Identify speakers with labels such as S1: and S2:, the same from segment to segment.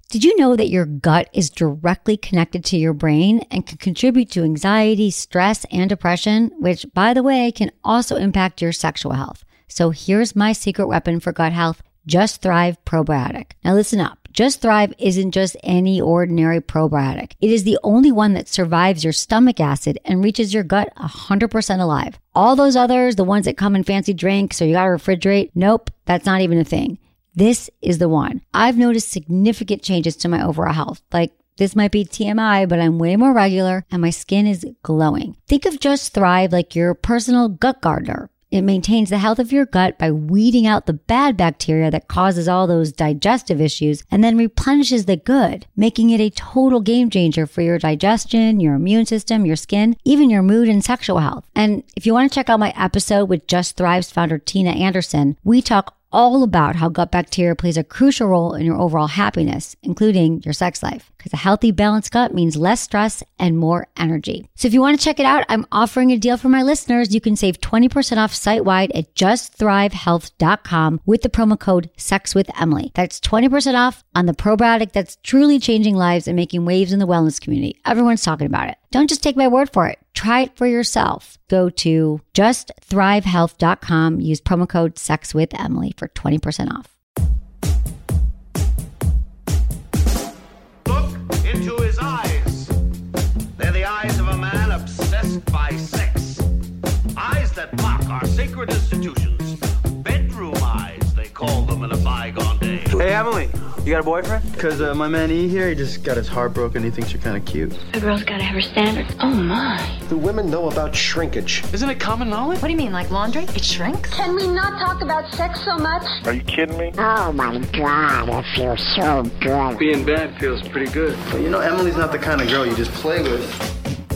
S1: Did you know that your gut is directly connected to your brain and can contribute to anxiety, stress, and depression, which, by the way, can also impact your sexual health? So here's my secret weapon for gut health, Just Thrive Probiotic. Now listen up. Just Thrive isn't just any ordinary probiotic. It is the only one that survives your stomach acid and reaches your gut 100% alive. All those others, the ones that come in fancy drinks or you gotta refrigerate, nope, that's not even a thing. This is the one. I've noticed significant changes to my overall health. Like, this might be TMI, but I'm way more regular and my skin is glowing. Think of Just Thrive like your personal gut gardener. It maintains the health of your gut by weeding out the bad bacteria that causes all those digestive issues and then replenishes the good, making it a total game changer for your digestion, your immune system, your skin, even your mood and sexual health. And if you want to check out my episode with Just Thrive's founder, Tina Anderson, we talk all about how gut bacteria plays a crucial role in your overall happiness, including your sex life. Because a healthy, balanced gut means less stress and more energy. So if you want to check it out, I'm offering a deal for my listeners. You can save 20% off site-wide at justthrivehealth.com with the promo code SEXWithEmily. That's 20% off on the probiotic that's truly changing lives and making waves in the wellness community. Everyone's talking about it. Don't just take my word for it. Try it for yourself. Go to justthrivehealth.com. Use promo code SEXWithEmily for 20% off.
S2: Look into his eyes. They're the eyes of a man obsessed by sex. Eyes that mock our sacred institutions. Bedroom eyes, they call them in a bygone day.
S3: Hey, Emily, you got a boyfriend? Because my man E here, he just got his heart broken. He thinks you're kind of cute.
S4: A girl's gotta have her standards. Oh, my.
S5: Do women know about shrinkage?
S3: Isn't it common knowledge?
S4: What do you mean, like laundry? It shrinks?
S6: Can we not talk about sex so much?
S7: Are you kidding me?
S8: Oh my God, it feels so good.
S3: Being bad feels pretty good. But you know, Emily's not the kind of girl you just play with.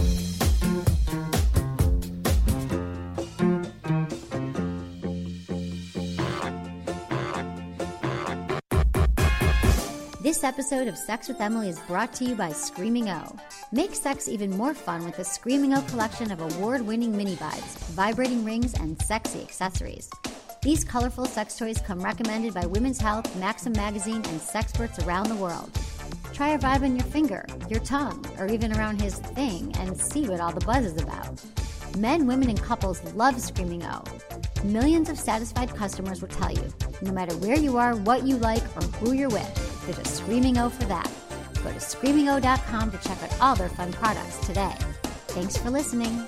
S1: This episode of Sex with Emily is brought to you by Screaming O. Make sex even more fun with the Screaming O collection of award-winning mini vibes, vibrating rings, and sexy accessories. These colorful sex toys come recommended by Women's Health, Maxim Magazine, and sexperts around the world. Try a vibe on your finger, your tongue, or even around his thing and see what all the buzz is about. Men, women, and couples love Screaming O. Millions of satisfied customers will tell you, no matter where you are, what you like, or who you're with, there's a Screaming O for that. Go to screamingo.com to check out all their fun products today. Thanks for listening.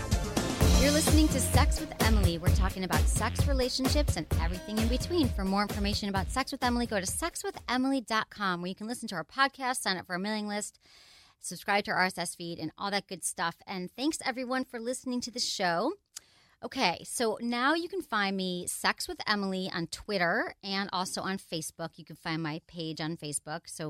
S1: You're listening to Sex with Emily. We're talking about sex, relationships, and everything in between. For more information about Sex with Emily, go to sexwithemily.com, where you can listen to our podcast, sign up for our mailing list, subscribe to our RSS feed, and all that good stuff. And thanks, everyone, for listening to the show. Okay, so now you can find me, Sex with Emily, on Twitter and also on Facebook. You can find my page on Facebook. So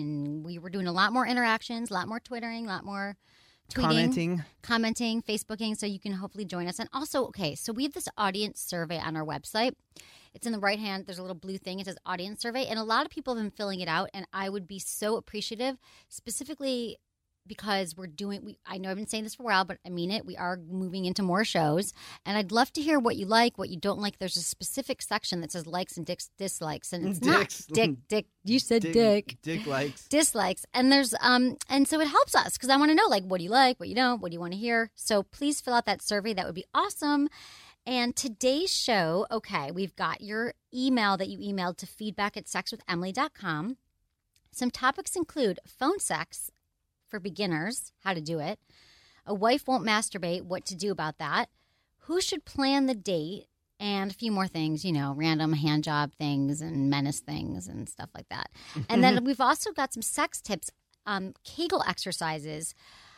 S1: we were doing a lot more interactions, a lot more Twittering, a lot more tweeting, commenting, Facebooking. So you can hopefully join us. And also, okay, so we have this audience survey on our website. It's in the right hand. There's a little blue thing. It says audience survey. And a lot of people have been filling it out. And I would be so appreciative, specifically because I know I've been saying this for a while, but I mean it. We are moving into more shows, and I'd love to hear what you like, what you don't like. There's a specific section that says likes and dislikes, and it's
S9: Dicks.
S1: not dick. You said dick.
S9: Dick likes.
S1: Dislikes. And there's and so it helps us because I want to know, like, what do you like, what you don't, what do you want to hear? So please fill out that survey. That would be awesome. And today's show, okay, we've got your email that you emailed to feedback@sexwithemily.com. Some topics include phone sex for beginners, how to do it. A wife won't masturbate, what to do about that. Who should plan the date? And a few more things, random hand job things and menace things and stuff like that. And then we've also got some sex tips, Kegel exercises.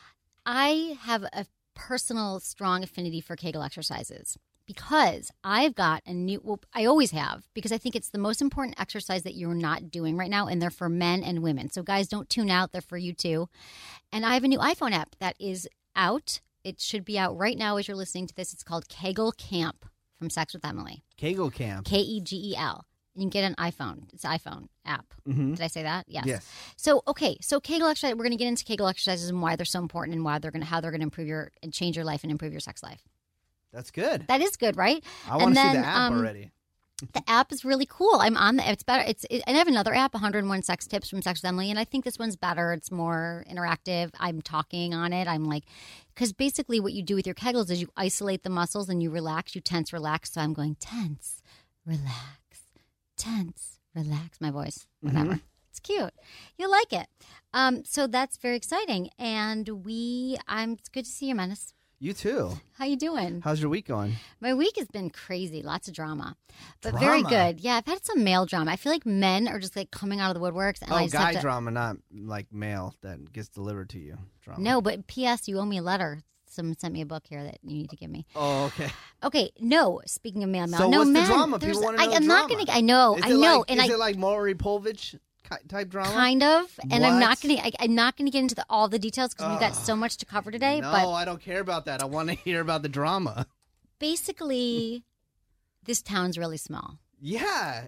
S1: I have a personal strong affinity for Kegel exercises because I've got I always have, because I think it's the most important exercise that you're not doing right now, and they're for men and women. So guys, don't tune out. They're for you too. And I have a new iPhone app that is out. It should be out right now as you're listening to this. It's called Kegel Camp from Sex with Emily.
S9: Kegel Camp.
S1: Kegel. You can get an iPhone. It's an iPhone app.
S9: Mm-hmm.
S1: Did I say that? Yes.
S9: So
S1: Kegel exercise. We're going to get into Kegel exercises and why they're so important and how they're going to improve and change your life and improve your sex life.
S9: That's good.
S1: That is good, right?
S9: I want to see the app already.
S1: The app is really cool. I'm on the. It's better. I have another app, 101 Sex Tips from Sex with Emily, and I think this one's better. It's more interactive. I'm talking on it. I'm like, because basically what you do with your Kegels is you isolate the muscles and you relax. You tense, relax. So I'm going tense, relax, tense, relax. My voice, whatever. Mm-hmm. It's cute. You'll like it. So that's very exciting. And it's good to see you, Menace.
S7: You too.
S1: How you doing?
S7: How's your week going?
S1: My week has been crazy. Lots of drama. But very good. Yeah, I've had some male drama. I feel like men are just like coming out of the woodworks. And
S7: guy drama, not like mail that gets delivered to you drama.
S1: No, but P.S., you owe me a letter. Someone sent me a book here that you need to give me.
S7: Oh, okay.
S1: Okay, no, speaking of male.
S7: So
S1: no,
S7: what's
S1: men,
S7: the drama? People want to know
S1: I'm
S7: drama.
S1: not going to, I know.
S7: Is it like Maury Povich type drama?
S1: Kind of. And
S7: what?
S1: I'm not going to get into all the details because we've got so much to cover today.
S7: No,
S1: but
S7: I don't care about that. I want to hear about the drama.
S1: Basically, this town's really small.
S7: Yeah,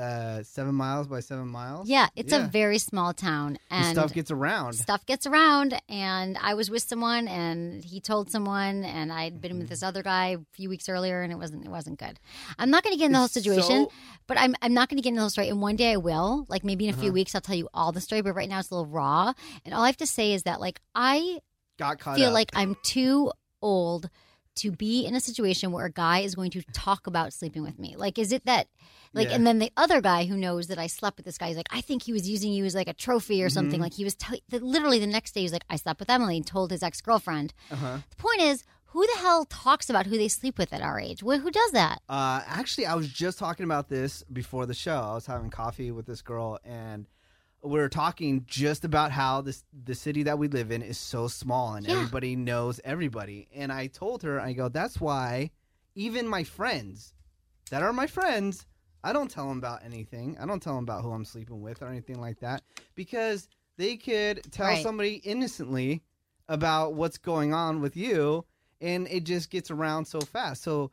S7: 7 miles by 7 miles.
S1: Yeah, it's a very small town, and
S7: stuff gets around.
S1: Stuff gets around, and I was with someone, and he told someone, and I'd been with this other guy a few weeks earlier, and it wasn't good. I'm not going to get into the whole situation, but I'm not going to get into the whole story. And one day I will, like maybe in a few weeks, I'll tell you all the story. But right now it's a little raw, and all I have to say is that like I feel like I'm too old to be in a situation where a guy is going to talk about sleeping with me. Like, is it that, like, and then the other guy who knows that I slept with this guy, he's like, I think he was using you as like a trophy or something. Like he was, literally the next day he was like, I slept with Emily, and told his ex-girlfriend. The point is, who the hell talks about who they sleep with at our age? Who does that?
S7: Actually, I was just talking about this before the show. I was having coffee with this girl, and we were talking just about how the city that we live in is so small and everybody knows everybody. And I told her, I go, that's why even my friends that are my friends, I don't tell them about anything. I don't tell them about who I'm sleeping with or anything like that, because they could tell somebody innocently about what's going on with you, and it just gets around so fast. So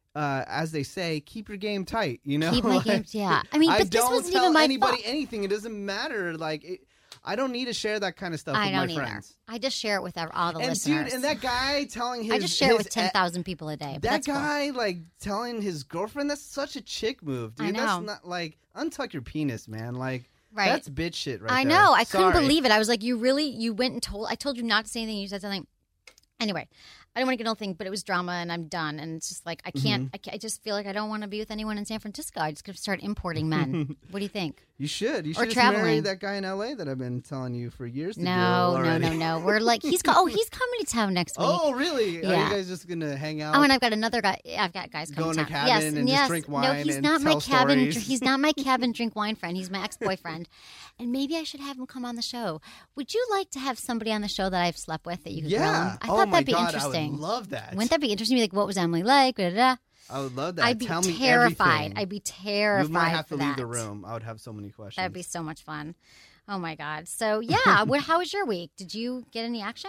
S7: as they say, keep your game tight, you know?
S1: Keep my game, yeah. I mean, but this wasn't even my
S7: anybody
S1: fault.
S7: anything. It doesn't matter. Like, I don't need to share that kind of stuff with my friends.
S1: I just share it with all the
S7: and
S1: listeners.
S7: Dude, and that guy telling his...
S1: I just share it with 10,000 people a day.
S7: That guy, cool. Like, telling his girlfriend, that's such a chick move, dude.
S1: I know.
S7: That's not, like, untuck your penis, man. Like, that's bitch shit right there.
S1: I know. I couldn't believe it. I was like, you went and told... I told you not to say anything. You said something. Anyway, I don't want to get no thing, but it was drama, and I'm done. And it's just like, I can't, I just feel like I don't want to be with anyone in San Francisco. I just going to start importing men. What do you think?
S7: You should. You should just marry that guy in L.A. that I've been telling you for years to do already.
S1: No. We're like, he's coming to town next week.
S7: Oh, really?
S1: Yeah.
S7: Are you guys just going to hang out?
S1: Oh, and I've got another guy. I've got guys coming
S7: to town. Go in a cabin and just drink wine.
S1: No, he's not my cabin. He's not my cabin drink wine friend. He's my ex-boyfriend. And maybe I should have him come on the show. Would you like to have somebody on the show that I've slept with that you could grill him? I thought that'd be interesting.
S7: I would love that.
S1: Wouldn't that be interesting? Like, what was Emily like? Da-da-da.
S7: I would love that.
S1: I'd be
S7: terrified.
S1: I'd be terrified.
S7: You might have to leave the room. I would have so many questions.
S1: That'd be so much fun. Oh my God. So yeah, how was your week? Did you get any action?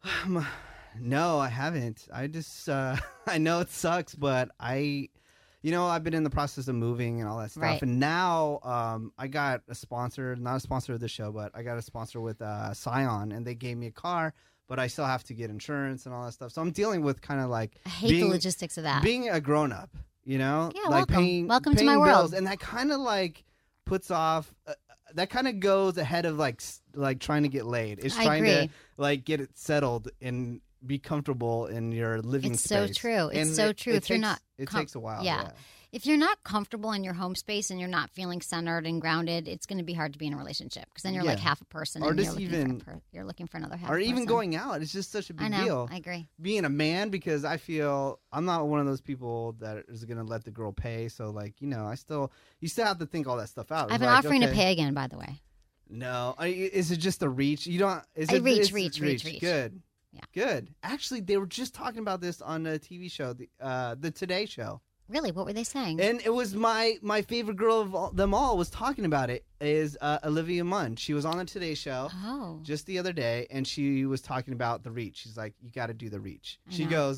S7: No, I haven't. I just I know it sucks, but I've been in the process of moving and all that stuff,
S1: right.
S7: And now I got a sponsor, not a sponsor of the show, but I got a sponsor with Scion, and they gave me a car. But I still have to get insurance and all that stuff. So I'm dealing with kind of like...
S1: I hate the logistics of that.
S7: Being a grown-up, you know?
S1: Yeah,
S7: like
S1: welcome. Welcome
S7: paying
S1: to my world.
S7: Bills, and that kind of like puts off... that kind of goes ahead of like trying to get laid. It's trying to like get it settled and be comfortable in your living space.
S1: It's so true. It's so true. If you're not...
S7: It takes a while.
S1: Yeah. If you're not comfortable in your home space and you're not feeling centered and grounded, it's going to be hard to be in a relationship because then you're like half a person,
S7: or
S1: and
S7: just
S1: you're looking for another half.
S7: Or
S1: person.
S7: even going out, it's just such a big deal.
S1: I agree.
S7: Being a man, because I feel I'm not one of those people that is going to let the girl pay. So like you still have to think all that stuff out.
S1: I've been offering to pay again, by the way.
S7: No, is it just a reach? You don't. Is it
S1: reach?
S7: Good.
S1: Yeah. Good.
S7: Actually, they were just talking about this on a TV show, the Today Show.
S1: Really? What were they saying?
S7: And it was my favorite girl of them all was talking about it, is Olivia Munn. She was on the Today Show just the other day, and she was talking about the reach. She's like, you got to do the reach. She goes,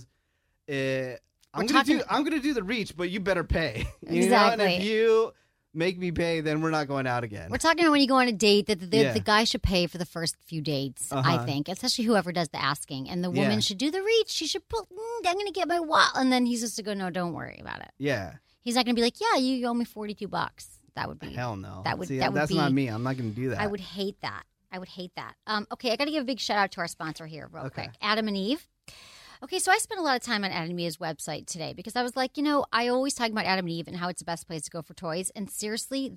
S7: I'm gonna do the reach, but you better pay.
S1: Exactly.
S7: And if you make me pay, then we're not going out again.
S1: We're talking about when you go on a date that the guy should pay for the first few dates, I think, especially whoever does the asking. And the woman should do the reach. She should put, I'm going to get my wallet. And then he's just to go, no, don't worry about it.
S7: Yeah.
S1: He's not going to be like, yeah, you owe me $42. That would be
S7: hell no.
S1: That would
S7: See,
S1: that would
S7: that's
S1: be,
S7: not me. I'm not going to do that.
S1: I would hate that. Okay, I got to give a big shout out to our sponsor here real quick, Adam and Eve. Okay, so I spent a lot of time on Adam and Eve's website today because I was like, I always talk about Adam and Eve and how it's the best place to go for toys. And seriously,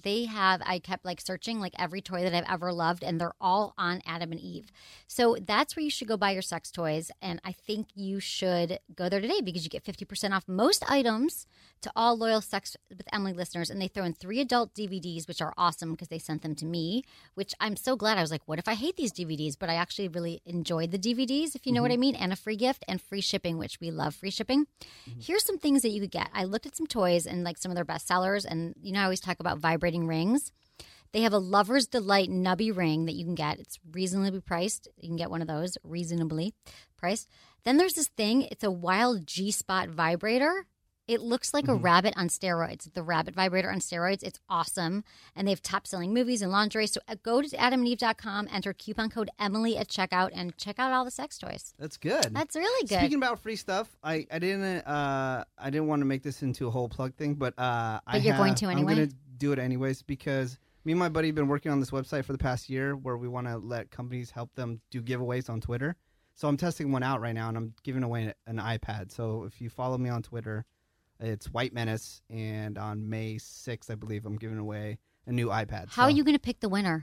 S1: I kept searching every toy that I've ever loved, and they're all on Adam and Eve. So that's where you should go buy your sex toys. And I think you should go there today because you get 50% off most items to all loyal Sex with Emily listeners. And they throw in 3 adult DVDs, which are awesome because they sent them to me, which I'm so glad. I was like, what if I hate these DVDs? But I actually really enjoyed the DVDs, if you know what I mean, and a free gift and free shipping, which we love free shipping. Here's some things that you could get. I looked at some toys and some of their best sellers, and I always talk about vibrating rings. They have a Lover's Delight Nubby ring that you can get. It's reasonably priced. You can get one of those reasonably priced. Then there's this thing. It's a Wild G-Spot vibrator. It looks like a rabbit on steroids. The rabbit vibrator on steroids. It's awesome. And they have top-selling movies and lingerie. So go to adamandeve.com, enter coupon code Emily at checkout, and check out all the sex toys.
S7: That's good.
S1: That's really good.
S7: Speaking about free stuff, I didn't want to make this into a whole plug thing, but
S1: you're going to anyway?
S7: I'm going to do it anyways because me and my buddy have been working on this website for the past year where we want to let companies help them do giveaways on Twitter. So I'm testing one out right now, and I'm giving away an iPad. So if you follow me on Twitter, it's White Menace, and on May 6th, I believe, I'm giving away a new iPad.
S1: How are you going to pick the winner?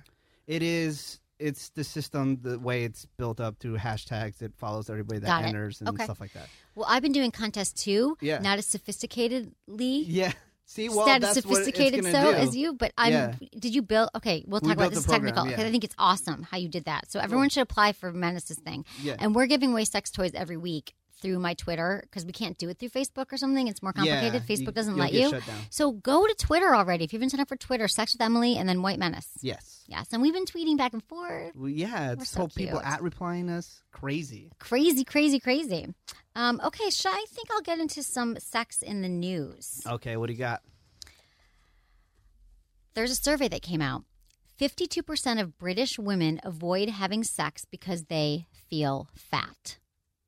S7: It's the system, the way it's built up through hashtags. It follows everybody that enters and stuff like that.
S1: Well, I've been doing contests too.
S7: Yeah.
S1: Not as sophisticatedly.
S7: Yeah. See, well,
S1: not
S7: that's
S1: as sophisticated
S7: what it's gonna do.
S1: as you, but did you build? Okay, we'll talk about this technical because I think it's awesome how you did that. So everyone should apply for Menace's thing. Yeah. And we're giving away sex toys every week through my Twitter because we can't do it through Facebook or something. It's more complicated. Facebook doesn't let you. So go to Twitter already. If you've been signed up for Twitter, Sex with Emily and then White Menace.
S7: Yes.
S1: Yes. And we've been tweeting back and forth.
S7: Well, yeah. It's so people replying us. Crazy.
S1: Crazy. Okay, I think I'll get into some sex in the news.
S7: Okay, what do you got?
S1: There's a survey that came out. 52% of British women avoid having sex because they feel fat.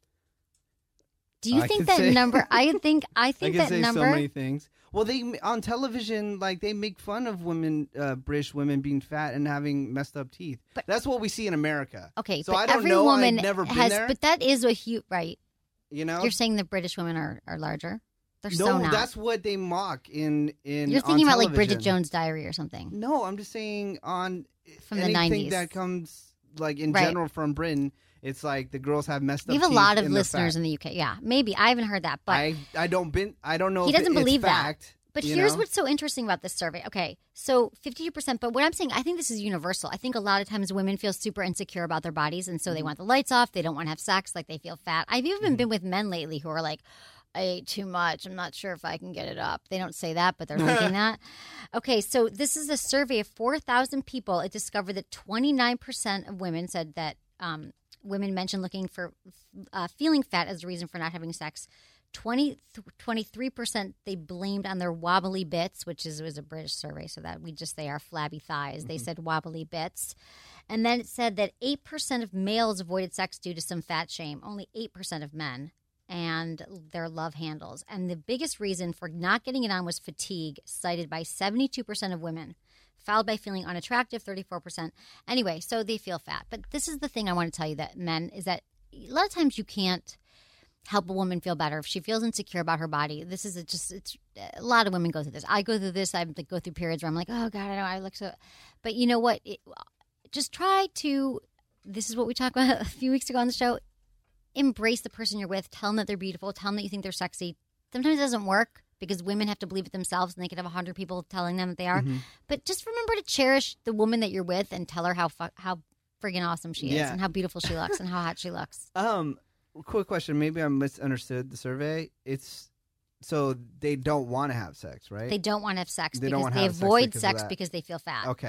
S1: Do you think that number? I think that number.
S7: So many things. Well, they on television, they make fun of women, British women being fat and having messed up teeth. But that's what we see in America.
S1: Okay,
S7: so
S1: but
S7: I don't
S1: every
S7: know.
S1: Woman
S7: I've never been there.
S1: But that is a huge right.
S7: You're
S1: saying that British women are larger. They're
S7: no,
S1: so not.
S7: That's what they mock in.
S1: You're thinking about Bridget Jones' Diary or something.
S7: No, I'm just saying from
S1: the 90s
S7: that comes in general from Britain. It's the girls have messed up.
S1: We have a lot of listeners in the UK. Yeah, maybe I haven't heard that, but
S7: I don't know.
S1: He doesn't believe
S7: that.
S1: But here's what's so interesting about this survey. Okay, so 52%. But what I'm saying, I think this is universal. I think a lot of times women feel super insecure about their bodies, and so they want the lights off. They don't want to have sex. They feel fat. I've even been with men lately who are like, I ate too much. I'm not sure if I can get it up. They don't say that, but they're thinking that. Okay, so this is a survey of 4,000 people. It discovered that 29% of women said that women mentioned looking for feeling fat as a reason for not having sex. 23% they blamed on their wobbly bits, which was a British survey, so that we just say our flabby thighs. They said wobbly bits. And then it said that 8% of males avoided sex due to some fat shame. Only 8% of men. And their love handles. And the biggest reason for not getting it on was fatigue, cited by 72% of women, followed by feeling unattractive, 34%. Anyway, so they feel fat. But this is the thing I want to tell you that men is that a lot of times you can't help a woman feel better if she feels insecure about her body. This is it's a lot of women go through this. I go through this. I go through periods where I'm like, oh God, I know I look so. But you know what? Just try to. This is what we talked about a few weeks ago on the show. Embrace the person you're with. Tell them that they're beautiful. Tell them that you think they're sexy. Sometimes it doesn't work because women have to believe it themselves, and they could have 100 people telling them that they are. But just remember to cherish the woman that you're with and tell her how friggin' awesome she is and how beautiful she looks and how hot she looks.
S7: Quick question. Maybe I misunderstood the survey. It's so they don't want to have sex, right?
S1: They don't want to have sex because they avoid sex because they feel fat.
S7: Okay.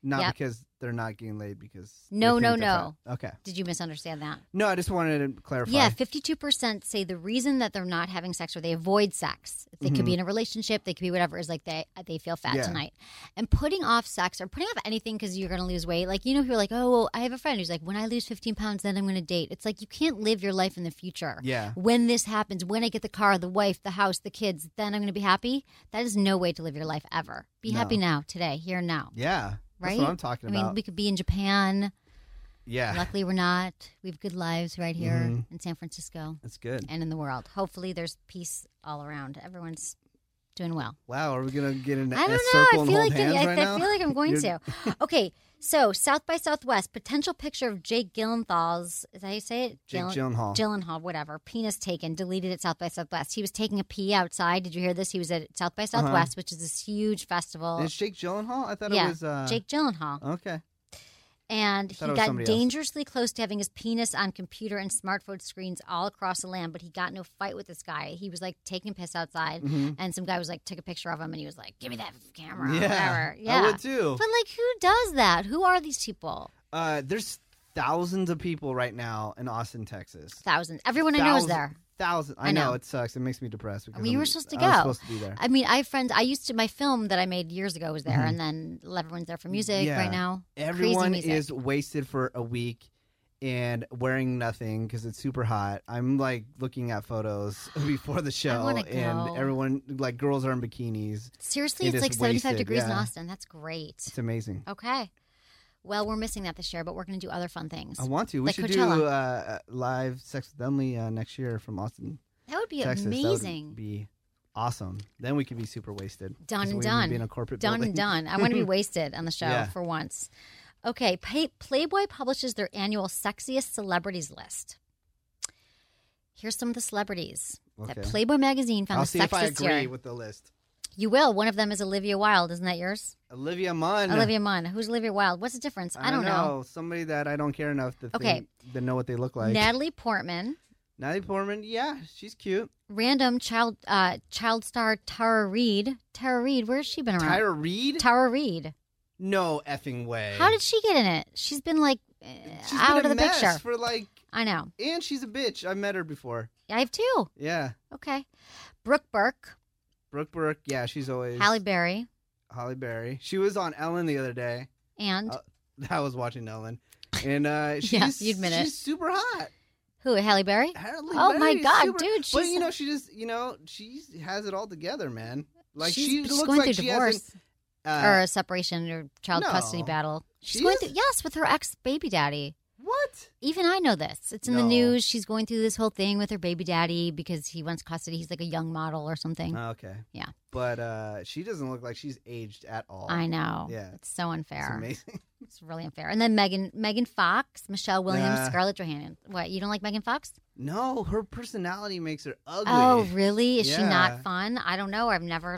S7: Not
S1: Yep.
S7: because they're not getting laid because
S1: No,
S7: they
S1: no,
S7: think they're
S1: no.
S7: fat. Okay.
S1: Did you misunderstand that?
S7: No, I just wanted to clarify.
S1: Yeah, 52% say the reason that they're not having sex or they avoid sex, they could be in a relationship, they could be whatever, is like they feel fat
S7: Yeah.
S1: tonight. And putting off sex or putting off anything because you're going to lose weight. Like, people are like, oh, well, I have a friend who's like, when I lose 15 pounds, then I'm going to date. It's like you can't live your life in the future.
S7: Yeah.
S1: When this happens, when I get the car, the wife, the house, the kids, then I'm going to be happy. That is no way to live your life ever. Be happy now, today, here and now.
S7: Yeah.
S1: Right?
S7: That's what I'm talking about.
S1: I mean, we could be in Japan.
S7: Yeah.
S1: Luckily, we're not. We have good lives right here in San Francisco
S7: That's good.
S1: and in the world. Hopefully, there's peace all around. Everyone's doing well.
S7: Wow, are we going to get in
S1: I
S7: a
S1: don't know.
S7: circle
S1: I
S7: and
S1: feel
S7: hold
S1: like
S7: hands right now?
S1: I feel like I'm going
S7: You're-
S1: to. Okay, so South by Southwest, potential picture of Jake Gyllenhaal's. Is that how you say it?
S7: Jake Gyllenhaal.
S1: Gyllenhaal, whatever. Penis taken, deleted at South by Southwest. He was taking a pee outside. Did you hear this? He was at South by Southwest, which is this huge festival.
S7: It's Jake Gyllenhaal? I thought
S1: yeah,
S7: it was...
S1: Jake Gyllenhaal.
S7: Okay.
S1: And he
S7: thought it was
S1: got
S7: somebody else.
S1: dangerously close to having his penis on computer and smartphone screens all across the land, but he got in a fight with this guy. He was like taking a piss outside, and some guy was like, took a picture of him, and he was like, give me that camera, or whatever. Yeah.
S7: I would too.
S1: But like, who does that? Who are these people?
S7: There's thousands of people right now in Austin, Texas.
S1: Thousands. Everyone I know is there.
S7: Thousands. I know. It sucks. It makes me depressed. Because
S1: You were supposed to go.
S7: I was supposed to be there.
S1: I mean, I have friends. I used to, my film that I made years ago was there, and then everyone's there for music
S7: Yeah.
S1: right now.
S7: Everyone
S1: Crazy music.
S7: is wasted for a week and wearing nothing because it's super hot. I'm like looking at photos before the show,
S1: wanna
S7: and
S1: go.
S7: everyone, like girls are in bikinis.
S1: Seriously,
S7: It
S1: it's
S7: is
S1: like 75
S7: wasted,
S1: degrees in
S7: yeah.
S1: Austin. That's great.
S7: It's amazing.
S1: Okay. Well, we're missing that this year, but we're going to do other fun things.
S7: I want to. We
S1: Like
S7: should
S1: Coachella.
S7: do live Sex with Emily next year from Austin,
S1: That would be
S7: Texas.
S1: amazing.
S7: That would be awesome. Then we could be super wasted.
S1: Done
S7: 'Cause
S1: and
S7: we
S1: done.
S7: Be in a corporate
S1: Done
S7: building.
S1: and done. I want to be wasted on the show
S7: Yeah.
S1: for once. Okay, Playboy publishes their annual sexiest celebrities list. Here's some of the celebrities that
S7: Okay.
S1: Playboy magazine found
S7: I'll
S1: the
S7: see if I
S1: sexiest
S7: agree
S1: year.
S7: with the list.
S1: You will. One of them is Olivia Wilde. Isn't that yours?
S7: Olivia Munn.
S1: Olivia Munn. Who's Olivia Wilde? What's the difference? I don't know.
S7: Somebody that I don't care enough to
S1: Okay.
S7: to know what they look like.
S1: Natalie Portman.
S7: Natalie Portman, yeah, she's cute.
S1: Random child star Tara Reid. Tara Reid, where's she been around?
S7: Tyra Reid?
S1: Tara Reid.
S7: No effing way.
S1: How did she get in it? She's been like
S7: She's
S1: out
S7: been
S1: of
S7: a
S1: the
S7: mess
S1: picture.
S7: for like,
S1: I know.
S7: and she's a bitch. I met her before.
S1: I have two.
S7: Yeah,
S1: Okay. Brooke Burke.
S7: Brooke Burke. Yeah, she's always
S1: Halle Berry.
S7: Halle Berry. She was on Ellen the other day.
S1: And
S7: I was watching Ellen, and she's
S1: you admit it.
S7: she's super hot.
S1: who? Halle Berry?
S7: Halle
S1: Oh, my
S7: Berry's
S1: God,
S7: super-
S1: dude,
S7: But
S1: she's-
S7: she just she has it all together, man. Like
S1: she's
S7: she
S1: just
S7: looks
S1: going
S7: like
S1: through
S7: she
S1: divorce
S7: hasn't.
S1: or a separation or child
S7: no.
S1: custody battle.
S7: She
S1: She's going
S7: is?
S1: through, yes, with her ex baby daddy.
S7: What?
S1: Even I know this. It's in the
S7: No.
S1: news. She's going through this whole thing with her baby daddy because he wants custody. He's like a young model or something.
S7: Oh, okay.
S1: Yeah.
S7: But she doesn't look like she's aged at all.
S1: I know.
S7: Yeah.
S1: It's so
S7: It's
S1: unfair.
S7: amazing.
S1: It's really unfair. And then Megan Fox, Michelle Williams,
S7: Nah.
S1: Scarlett Johansson. What, you don't like Megan Fox?
S7: No, her personality makes her ugly.
S1: Oh, really? Is she
S7: Yeah.
S1: not fun? I don't know. I've never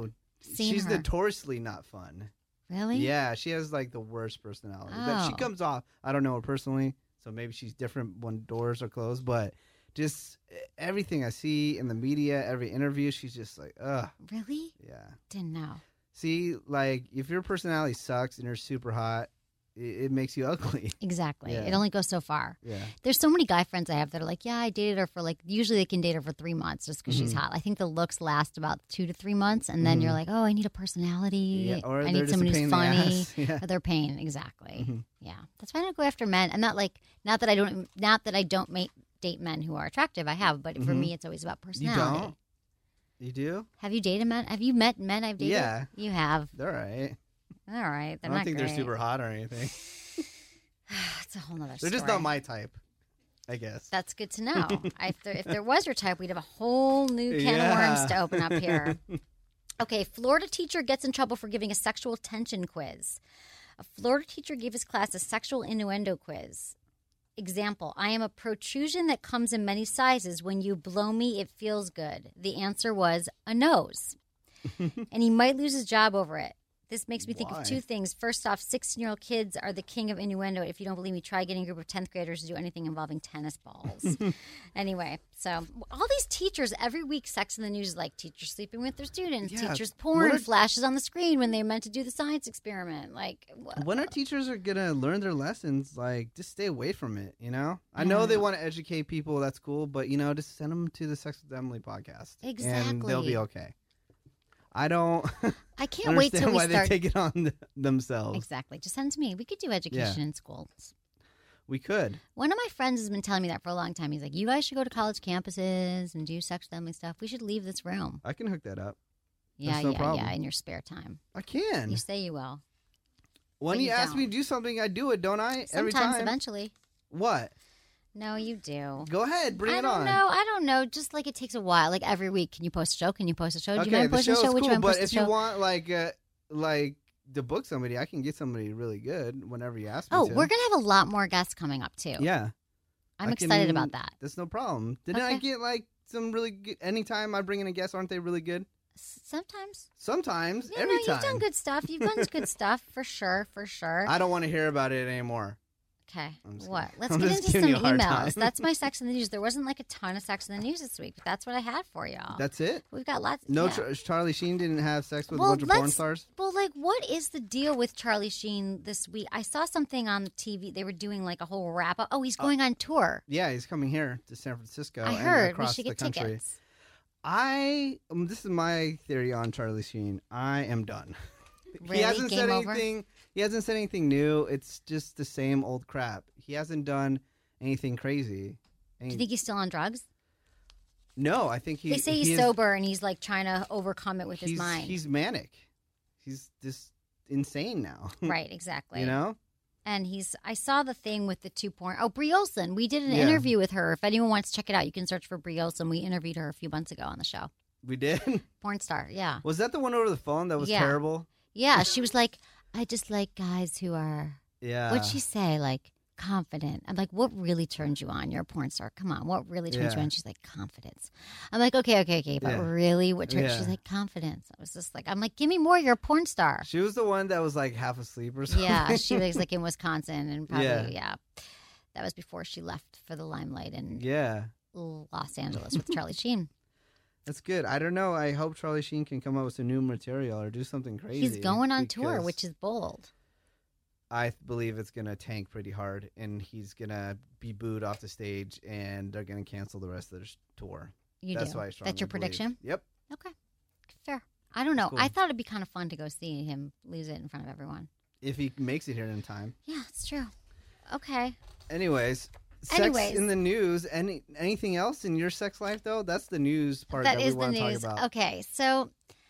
S1: seen
S7: she's
S1: her.
S7: notoriously not fun.
S1: Really?
S7: Yeah, she has like the worst personality. But she
S1: Oh.
S7: comes off. I don't know her personally, so maybe she's different when doors are closed. But just everything I see in the media, every interview, she's just like, ugh.
S1: Really?
S7: Yeah.
S1: Didn't know.
S7: See, like if your personality sucks and you're super hot, it makes you ugly.
S1: Exactly.
S7: Yeah.
S1: It only goes so far.
S7: Yeah.
S1: There's so many guy friends I have that are like, yeah, I dated her for usually they can date her for 3 months just because
S7: Mm-hmm.
S1: she's hot. I think the looks last about 2 to 3 months. And then you're like, oh, I need a personality.
S7: Yeah, or
S1: I
S7: they're
S1: need
S7: just
S1: someone
S7: a
S1: who's
S7: pain in the
S1: funny.
S7: ass. Yeah.
S1: Or they're pain. Exactly.
S7: Mhm.
S1: Yeah. That's why I don't go after men. I'm not not that I don't date men who are attractive. I have. But for
S7: Mhm.
S1: me, it's always about
S7: You
S1: personality.
S7: don't? You do?
S1: Have you dated men? Have you met men I've dated?
S7: Yeah.
S1: You have.
S7: They're all right.
S1: All right.
S7: I
S1: They're
S7: don't
S1: not
S7: think
S1: great.
S7: they're super hot or anything.
S1: It's a whole nother
S7: They're
S1: story.
S7: just not my type, I guess.
S1: That's good to know. If there was your type, we'd have a whole new can of
S7: Yeah.
S1: worms to open up here. Okay, Florida teacher gets in trouble for giving a sexual tension quiz. A Florida teacher gave his class a sexual innuendo quiz. Example, I am a protrusion that comes in many sizes. When you blow me, it feels good. The answer was a nose. And he might lose his job over it. This makes me think
S7: Why?
S1: of two things. First off, 16-year-old kids are the king of innuendo. If you don't believe me, try getting a group of 10th graders to do anything involving tennis balls. Anyway, so all these teachers, every week, Sex in the News is like teachers sleeping with their students,
S7: Yeah.
S1: teachers porn flashes on the screen when they're meant to do the science experiment. Like,
S7: When our teachers are going to learn their lessons, like, just stay away from it, you know? I know they want to educate people. That's cool. But, you know, just send them to the Sex with Emily podcast.
S1: Exactly.
S7: And they'll be okay. I don't
S1: I can't wait till
S7: understand
S1: we
S7: why
S1: start.
S7: they take it on themselves.
S1: Exactly. Just send it to me. We could do education in schools.
S7: We could.
S1: One of my friends has been telling me that for a long time. He's like, you guys should go to college campuses and do Sex with Emily stuff. We should leave this room.
S7: I can hook that up.
S1: Yeah,
S7: That's no problem.
S1: in your spare time.
S7: I can.
S1: You say you will.
S7: When
S1: but
S7: you
S1: you
S7: ask me
S1: don't.
S7: to do something, I do it, don't I? Every
S1: Sometimes,
S7: time.
S1: eventually.
S7: What?
S1: No, you do.
S7: Go ahead. Bring
S1: I
S7: it
S1: don't
S7: on.
S1: know. I don't know. Just like it takes a while. Like every week, can you post a show? Can you post a show? Do you
S7: Okay,
S1: mind
S7: the
S1: posting a
S7: show's
S1: show? Would
S7: cool,
S1: you mind
S7: but
S1: posting a
S7: if
S1: show?
S7: you want like to book somebody, I can get somebody really good whenever you ask me
S1: Oh,
S7: to.
S1: we're gonna have a lot more guests coming up too.
S7: Yeah.
S1: I'm
S7: I
S1: excited
S7: can-
S1: about that.
S7: That's no problem. Didn't I
S1: Okay.
S7: get like some really good? Anytime I bring in a guest, aren't they really good?
S1: Sometimes.
S7: Sometimes.
S1: Yeah,
S7: every
S1: no,
S7: time.
S1: you've done good stuff. You've done good stuff for sure. For sure.
S7: I don't want to hear about it anymore.
S1: Okay.
S7: I'm just
S1: What?
S7: kidding.
S1: Let's
S7: I'm
S1: get
S7: just
S1: into
S7: giving
S1: some
S7: you a hard
S1: emails.
S7: time.
S1: That's my Sex in the News. There wasn't like a ton of Sex in the News this week, but that's what I had for y'all.
S7: That's it.
S1: We've got lots.
S7: No,
S1: yeah.
S7: Charlie Sheen didn't have sex with
S1: Well,
S7: a bunch of porn
S1: let's-
S7: stars.
S1: Well, like, what is the deal with Charlie Sheen this week? I saw something on TV. They were doing like a whole wrap up. Oh, he's going on tour.
S7: Yeah, he's coming here to San Francisco.
S1: I
S7: and
S1: heard we
S7: across
S1: should
S7: the
S1: get
S7: country.
S1: tickets.
S7: This is my theory on Charlie Sheen. I am done.
S1: Really?
S7: He hasn't
S1: Game
S7: said
S1: over?
S7: anything. He hasn't said anything new. It's just the same old crap. He hasn't done anything crazy.
S1: Do you think he's still on drugs?
S7: No, I think he.
S1: They say he's
S7: he is-
S1: sober and he's like trying to overcome it with his mind.
S7: He's manic. He's just insane now.
S1: Right, exactly.
S7: You know?
S1: And I saw the thing with the two porn. Oh, Brie Olson. We did an
S7: Yeah.
S1: interview with her. If anyone wants to check it out, you can search for Brie Olson. We interviewed her a few months ago on the show.
S7: We did.
S1: Porn star, yeah.
S7: Was that the one over the phone that was
S1: Yeah.
S7: terrible?
S1: Yeah, she was like, I just like guys who are,
S7: Yeah.
S1: what'd she say? Like, confident. I'm like, what really turns you on? You're a porn star. Come on. What really turns you
S7: Yeah.
S1: on? She's like, confidence. I'm like, okay. But
S7: Yeah.
S1: really, what turns?
S7: Yeah.
S1: She's like, confidence. I was just like, I'm like, give me more. You're a porn star.
S7: She was the one that was like half asleep or something.
S1: Yeah, she was like in Wisconsin and probably,
S7: Yeah.
S1: yeah. That was before she left for the limelight in
S7: Yeah.
S1: Los Angeles with Charlie Sheen.
S7: That's good. I don't know. I hope Charlie Sheen can come up with some new material or do something crazy.
S1: He's going on tour,
S7: because
S1: which is bold.
S7: I believe it's going to tank pretty hard, and he's going to be booed off the stage, and they're going to cancel the rest of their tour.
S1: You
S7: That's
S1: do.
S7: why I strongly
S1: That's your
S7: believe.
S1: prediction?
S7: Yep.
S1: Okay. Fair. I don't know.
S7: Cool.
S1: I thought it'd be kind of fun to go see him lose it in front of everyone.
S7: If he makes it here in time.
S1: Yeah, it's true. Okay.
S7: Anyways, sex in the news. Anything else in your sex life, though? That's the news part that,
S1: That
S7: we
S1: is the
S7: want to talk
S1: news.
S7: about.
S1: Okay, so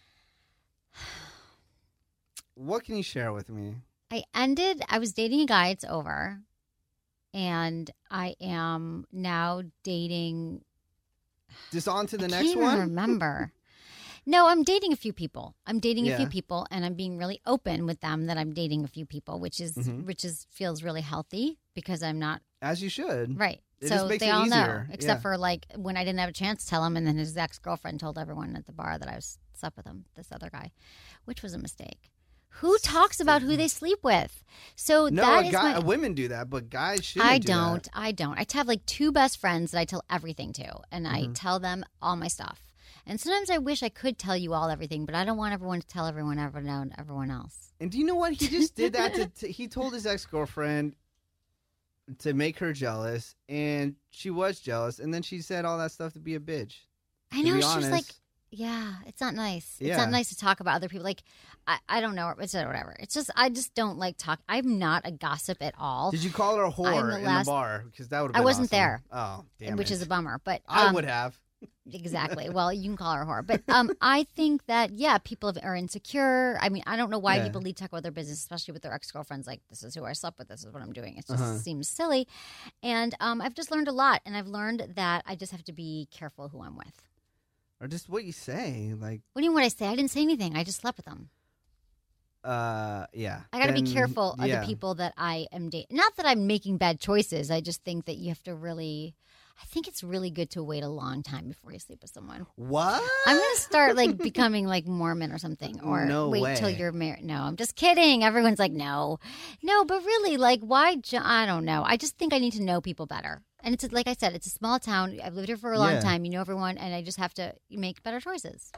S7: What can you share with me?
S1: I was dating a guy, it's over. And I am now dating.
S7: Just on to the
S1: I
S7: next
S1: can't
S7: one?
S1: even remember. No, I'm dating a few people. I'm dating a
S7: Yeah.
S1: few people, and I'm being really open with them that I'm dating a few people, which is
S7: Mhm.
S1: feels really healthy because I'm not
S7: As you should.
S1: right.
S7: It
S1: So
S7: just makes
S1: they
S7: it
S1: all
S7: easier.
S1: know, except
S7: Yeah.
S1: for like when I didn't have a chance to tell him, and then his ex-girlfriend told everyone at the bar that I was slept with him, this other guy, which was a mistake. Who talks about who they sleep with? So
S7: No,
S1: that is my.
S7: women do that, but guys shouldn't
S1: I
S7: do
S1: don't.
S7: that.
S1: I don't. I have like two best friends that I tell everything to, and I
S7: Mm-hmm.
S1: tell them all my stuff. And sometimes I wish I could tell you all everything, but I don't want everyone to tell everyone else.
S7: And do you know what? He just did that he told his ex-girlfriend to make her jealous, and she was jealous, and then she said all that stuff to be a bitch.
S1: I
S7: To
S1: know
S7: be
S1: she was
S7: honest.
S1: like, yeah, it's not nice. It's
S7: Yeah.
S1: not nice to talk about other people. Like, I don't know, it's whatever. It's just I just don't like talk. I'm not a gossip at all.
S7: Did you call her a
S1: I'm
S7: whore
S1: the
S7: in
S1: last-
S7: the bar? Because that would have
S1: I
S7: been
S1: wasn't
S7: awesome.
S1: there.
S7: Oh, damn
S1: which
S7: it.
S1: is a bummer. But
S7: I would have.
S1: Exactly. Well, you can call her a whore. But I think that, yeah, people are insecure. I mean, I don't know why
S7: Yeah.
S1: people need to talk about their business, especially with their ex-girlfriends. Like, this is who I slept with. This is what I'm doing. It just seems silly. And I've just learned a lot. And I've learned that I just have to be careful who I'm with.
S7: Or just what you say. Like,
S1: What do you mean what I say? I didn't say anything. I just slept with them.
S7: yeah.
S1: I got to be
S7: Then,
S1: careful of
S7: yeah.
S1: the people that I am dating. Not that I'm making bad choices. I just think that you have to really. I think it's really good to wait a long time before you sleep with someone.
S7: What?
S1: I'm going to start like becoming like Mormon or something, or
S7: No
S1: wait
S7: way.
S1: till you're married. No, I'm just kidding. Everyone's like, no, but really, like, why? I don't know. I just think I need to know people better. And it's like I said, it's a small town. I've lived here for a long time. You know everyone, and I just have to make better choices.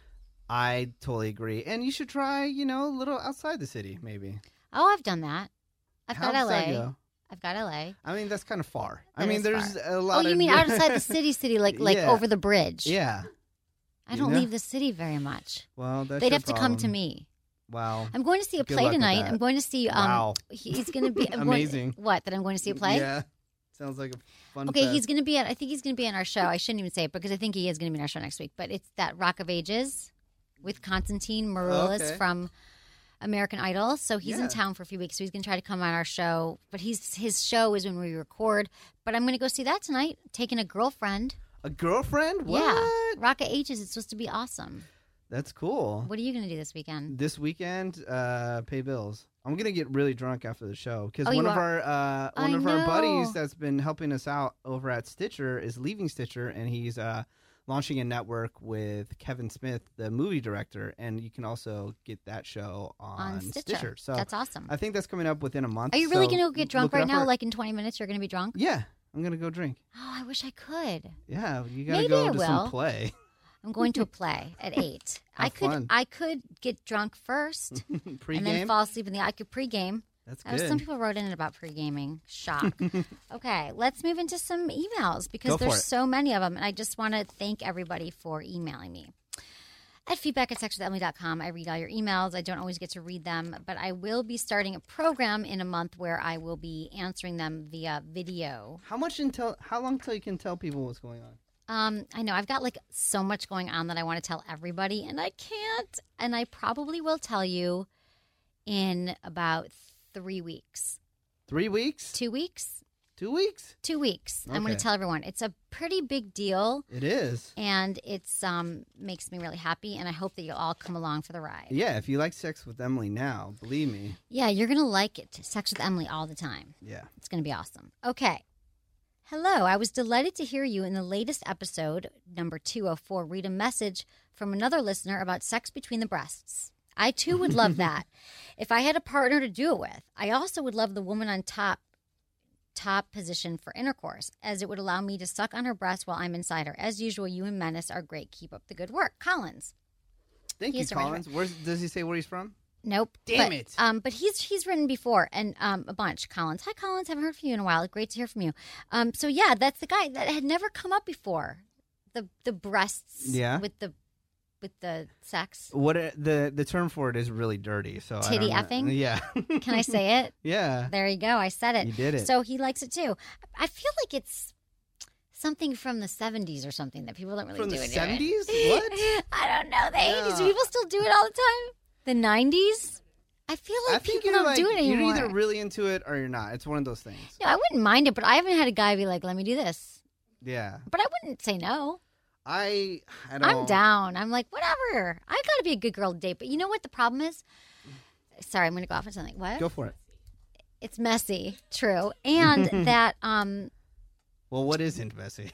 S7: I totally agree. And you should try, a little outside the city, maybe.
S1: Oh, I've done that. I've
S7: How
S1: got
S7: does that
S1: LA.
S7: go?
S1: I've got LA.
S7: I mean, that's kind of far.
S1: That is
S7: there's
S1: far.
S7: a lot
S1: Oh, you
S7: of...
S1: mean outside the city, like
S7: Yeah.
S1: over the bridge?
S7: Yeah.
S1: I don't
S7: Yeah.
S1: leave the city very much.
S7: Well, that's
S1: They'd
S7: your
S1: have to come to
S7: problem.
S1: me.
S7: Wow.
S1: I'm going to see a
S7: Good
S1: play
S7: luck with
S1: tonight.
S7: that.
S1: I'm going to see.
S7: Wow.
S1: He's going to be
S7: Amazing.
S1: What? That I'm going to see a play?
S7: Yeah. Sounds like a fun
S1: Okay,
S7: fest.
S1: he's going to be. I think he's going to be on our show. I shouldn't even say it because I think he is going to be on our show next week. But it's that Rock of Ages with Constantine Maroulis
S7: Okay.
S1: from American Idol. So he's
S7: Yeah.
S1: in town for a few weeks. So he's going to try to come on our show. But his show is when we record. But I'm going to go see that tonight. Taking a girlfriend.
S7: A girlfriend? What?
S1: Yeah, Rock of Ages. It's supposed to be awesome.
S7: That's cool.
S1: What are you going to do this weekend?
S7: This weekend, pay bills. I'm gonna get really drunk after the show because
S1: Oh,
S7: one
S1: you
S7: of
S1: are?
S7: our
S1: I
S7: our buddies
S1: know.
S7: that's been helping us out over at Stitcher is leaving Stitcher, and he's launching a network with Kevin Smith, the movie director, and you can also get that show on Stitcher. So
S1: That's awesome.
S7: I think that's coming up within a month.
S1: Are you really
S7: so
S1: going to go get drunk
S7: look it
S1: right
S7: up
S1: now?
S7: for-
S1: Like in 20 minutes, you're going to be drunk?
S7: Yeah, I'm gonna go drink.
S1: Oh, I wish I could.
S7: Yeah, you gotta
S1: Maybe
S7: go
S1: I
S7: to
S1: will.
S7: some play.
S1: I'm going to a play at 8.
S7: Have fun.
S1: I could get drunk first and then
S7: Pre-game.
S1: fall asleep I could pregame.
S7: That's
S1: Some
S7: good.
S1: people wrote in about pre-gaming. Shock. Okay, let's move into some emails because
S7: Go for
S1: there's
S7: it.
S1: so many of them. And I just want to thank everybody for emailing me. At feedback@sexwithemily.com, I read all your emails. I don't always get to read them, but I will be starting a program in a month where I will be answering them via video.
S7: How long till you can tell people what's going on?
S1: I know I've got like so much going on that I want to tell everybody, and I can't. And I probably will tell you in about 3 weeks.
S7: 3 weeks?
S1: 2 weeks?
S7: 2 weeks?
S1: 2 weeks. I'm going
S7: Okay.
S1: to tell everyone. It's a pretty big deal,
S7: It is.
S1: and it's makes me really happy, and I hope that you'll all come along for the ride.
S7: Yeah, if you like Sex with Emily now, believe me.
S1: Yeah, you're going to like it. Sex with Emily all the time.
S7: Yeah.
S1: It's going to be awesome. Okay. Hello, I was delighted to hear you in the latest episode, number 204, read a message from another listener about sex between the breasts. I too would love that if I had a partner to do it with. I also would love the woman on top position for intercourse, as it would allow me to suck on her breast while I'm inside her. As usual, you and Menace are great. Keep up the good work. Collins.
S7: Thank
S1: He
S7: you,
S1: is a writer.
S7: Collins. Does he say where he's from?
S1: Nope.
S7: Damn
S1: but,
S7: it.
S1: But he's written before and a bunch. Collins. Hi, Collins. Haven't heard from you in a while. Great to hear from you. So yeah, that's the guy that had never come up before. The breasts.
S7: Yeah.
S1: With the sex.
S7: What the term for it is really dirty. So
S1: Titty
S7: I don't know.
S1: effing?
S7: Yeah.
S1: Can I say it?
S7: Yeah.
S1: There you go. I said it.
S7: You did it.
S1: So he likes it too. I feel like it's something from the 70s or something that people don't really
S7: From
S1: do
S7: the
S1: anymore.
S7: 70s? What?
S1: I don't know. The 80s.
S7: Yeah.
S1: Do people still do it all the time? The 90s? I feel like
S7: I think
S1: people
S7: you're
S1: don't do it anymore.
S7: You're either really into it or you're not. It's one of those things.
S1: No, I wouldn't mind it, but I haven't had a guy be like, let me do this.
S7: Yeah.
S1: But I wouldn't say no.
S7: I don't.
S1: I'm down. I'm like, whatever. I got to be a good girl to date. But you know what the problem is? Sorry, I'm going to go off on something. What?
S7: Go for it.
S1: It's messy. True. And that
S7: Well, what isn't messy?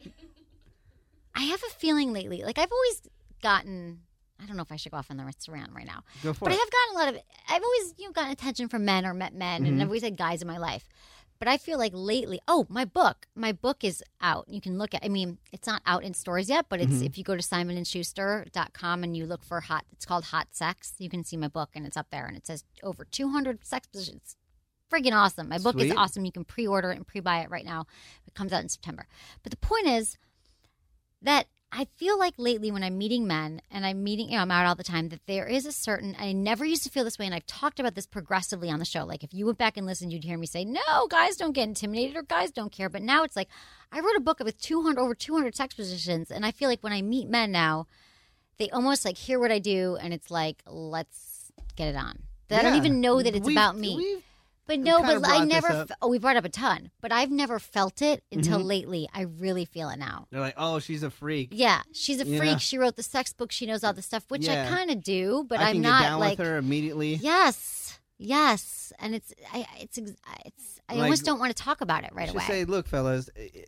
S1: I have a feeling lately, like I've always gotten, I don't know if I should go off on the rant right now.
S7: Go for
S1: But I
S7: it.
S1: have gotten a lot of, I've always, gotten attention from men or met men, and I've always had guys in my life. But I feel like lately, my book is out. You can look at, it's not out in stores yet, but it's if you go to simonandschuster.com and you look for it's called Hot Sex, you can see my book and it's up there and it says over 200 sex positions. Friggin' awesome. My book is
S7: Sweet.
S1: awesome. You can pre-order it and pre-buy it right now. It comes out in September. But the point is that I feel like lately when I'm meeting men and I'm out all the time, that there is a certain, I never used to feel this way, and I've talked about this progressively on the show. Like if you went back and listened, you'd hear me say, no, guys don't get intimidated or guys don't care. But now it's like, I wrote a book with over 200 sex positions, and I feel like when I meet men now, they almost like hear what I do, and it's like, let's get it on. I don't
S7: Yeah.
S1: even know that it's about me.
S7: We've
S1: But no,
S7: kinda
S1: but I
S7: brought this
S1: never.
S7: up.
S1: We brought up a ton, but I've never felt it until lately. I really feel it now.
S7: They're like, oh, she's a freak.
S1: Yeah, she's a
S7: Yeah.
S1: freak. She wrote the sex book. She knows all the stuff, which
S7: Yeah.
S1: I kind of do, but
S7: I
S1: I'm
S7: can
S1: not
S7: get down
S1: like.
S7: with her immediately.
S1: Yes, and I
S7: Like-
S1: almost don't want to talk about it right
S7: Just
S1: away.
S7: say, look, fellas,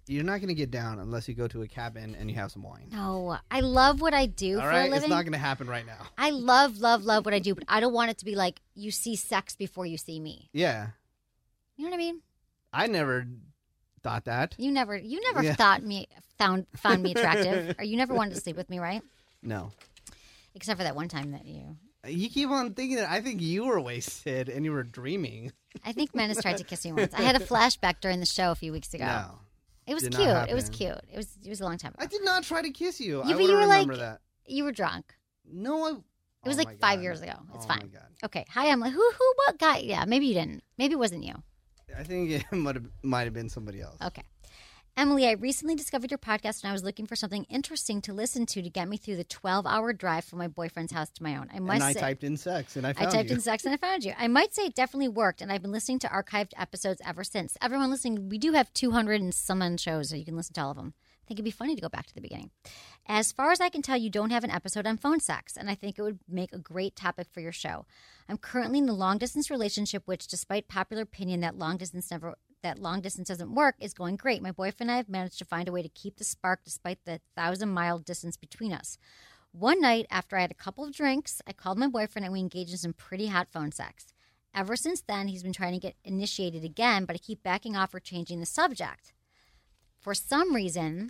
S7: You're not going to get down unless you go to a cabin and you have some wine.
S1: No, I love what I do for a living.
S7: It's not going to happen right now.
S1: I love what I do, but I don't want it to be like you see sex before you see me.
S7: Yeah.
S1: You know what I mean?
S7: I never thought that.
S1: You never found me attractive, or you never wanted to sleep with me, right?
S7: No.
S1: Except for that one time that you.
S7: You keep on thinking that I think you were wasted and you were dreaming.
S1: I think Menace tried to kiss me once. I had a flashback during the show a few weeks ago.
S7: No.
S1: It was cute. It was cute. It was a long time ago.
S7: I did not try to kiss you. I
S1: you
S7: would
S1: were
S7: remember
S1: like,
S7: that.
S1: You were drunk.
S7: No,
S1: it was like 5 years ago. It's fine.
S7: My God.
S1: Okay. Hi, Emily. What guy? Yeah, maybe you didn't. Maybe it wasn't you.
S7: I think it might have been somebody else.
S1: Okay. Emily, I recently discovered your podcast and I was looking for something interesting to listen to get me through the 12-hour drive from my boyfriend's house to my own. I
S7: typed in sex and I found you.
S1: I typed in sex and I found you. I might say it definitely worked, and I've been listening to archived episodes ever since. Everyone listening, we do have 200 and some shows, so you can listen to all of them. I think it'd be funny to go back to the beginning. As far as I can tell, you don't have an episode on phone sex, and I think it would make a great topic for your show. I'm currently in a long-distance relationship, which, despite popular opinion that long distance doesn't work, is going great. My boyfriend and I have managed to find a way to keep the spark despite the 1,000-mile distance between us. One night, after I had a couple of drinks, I called my boyfriend and we engaged in some pretty hot phone sex. Ever since then, he's been trying to get initiated again, but I keep backing off or changing the subject. For some reason,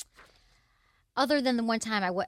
S1: other than that one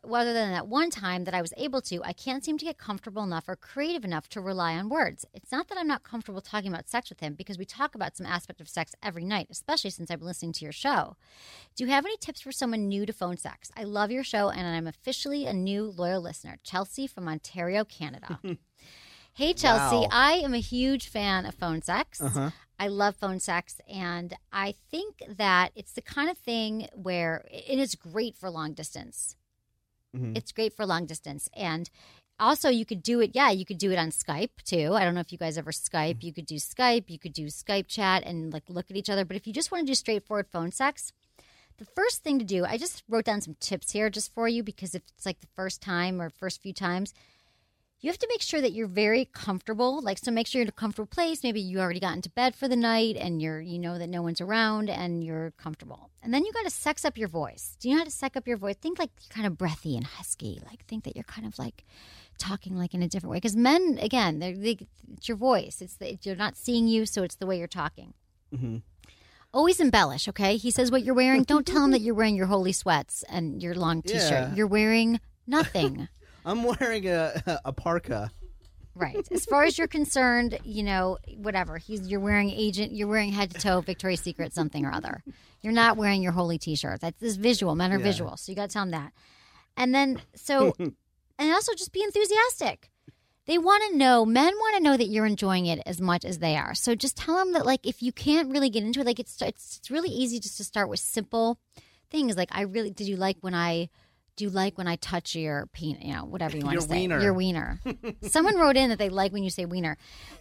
S1: time that I was able to, I can't seem to get comfortable enough or creative enough to rely on words. It's not that I'm not comfortable talking about sex with him, because we talk about some aspect of sex every night, especially since I've been listening to your show. Do you have any tips for someone new to phone sex? I love your show, and I'm officially a new loyal listener. Chelsea from Ontario, Canada. Hey, Chelsea. Wow. I am a huge fan of phone sex. Uh-huh. I love phone sex, and I think that it's the kind of thing where it is great for long distance. Mm-hmm. It's great for long distance. And also you could do it on Skype too. I don't know if you guys ever Skype. You could do Skype chat and like look at each other. But if you just want to do straightforward phone sex, the first thing to do, I just wrote down some tips here just for you, because if it's like the first time or first few times, you have to make sure that you're very comfortable. So make sure you're in a comfortable place. Maybe you already got into bed for the night and you know that no one's around and you're comfortable. And then you got to sex up your voice. Do you know how to sex up your voice? Think like you're kind of breathy and husky. Think that you're kind of like talking like in a different way. Because men, again, it's your voice. You're not seeing you, so it's the way you're talking. Mm-hmm. Always embellish, okay? He says what you're wearing. Don't tell him that you're wearing your holy sweats and your long T-shirt. Yeah. You're wearing nothing.
S7: I'm wearing a parka.
S1: Right. As far as you're concerned, whatever. You're wearing head to toe Victoria's Secret something or other. You're not wearing your holy T-shirt. That's this visual. Men are visual, so you got to tell them that. And then and also just be enthusiastic. Men want to know that you're enjoying it as much as they are. So just tell them that, if you can't really get into it, it's really easy just to start with simple things like, do you like when I touch your penis, whatever you want to say.
S7: Wiener.
S1: Your wiener. Someone wrote in that they like when you say wiener.